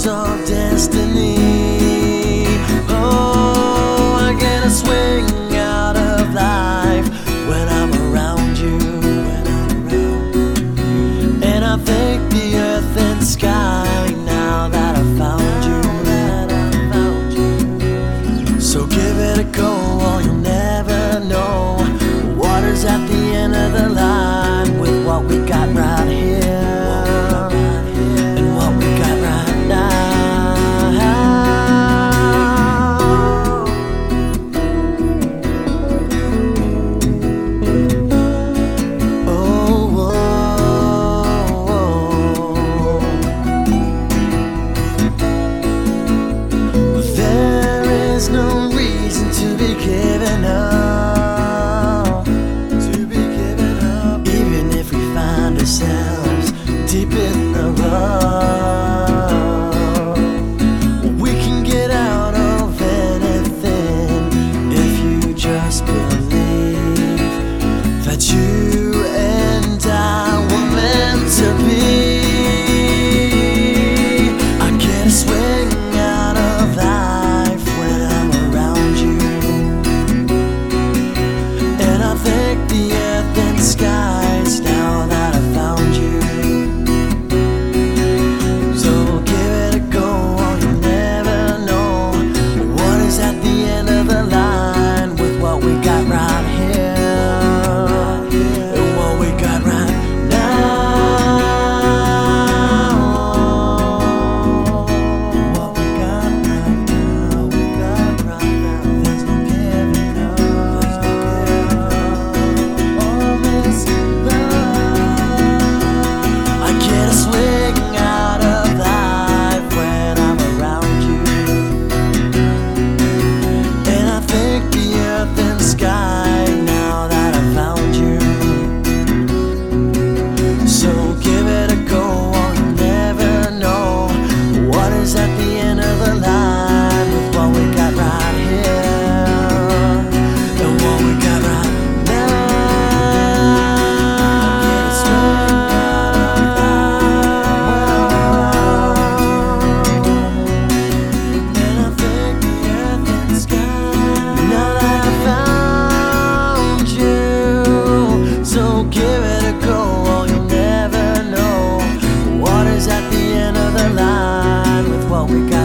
of destiny. Oh, I get a swing out of life when I'm around you. And I thank the earth and sky now that I found you. So give it a go or you'll never know. Water's at the end of the line with what we got right here. No reason to be giving up, even if we find ourselves deep in the rough. We can get out of anything if you just believe that you and I were meant to be. I get a swing out of life when I'm around you, and I thank the earth and skies now that I found you. So give it a go or you'll never know what is at the end of the line with what we got right here and what we got right now. What we got right now, we got right now. There's no giving up, there's no giving up. All this love, I get a swing out of life when I'm around you, and I thank the earth and sky now that I found you. So give it a go or you'll never know what is at the end of the line with what we got right here and what we got right now. And I thank the earth and sky now that I found you. So give it a go or you'll never know what is at the end of the line with what we got.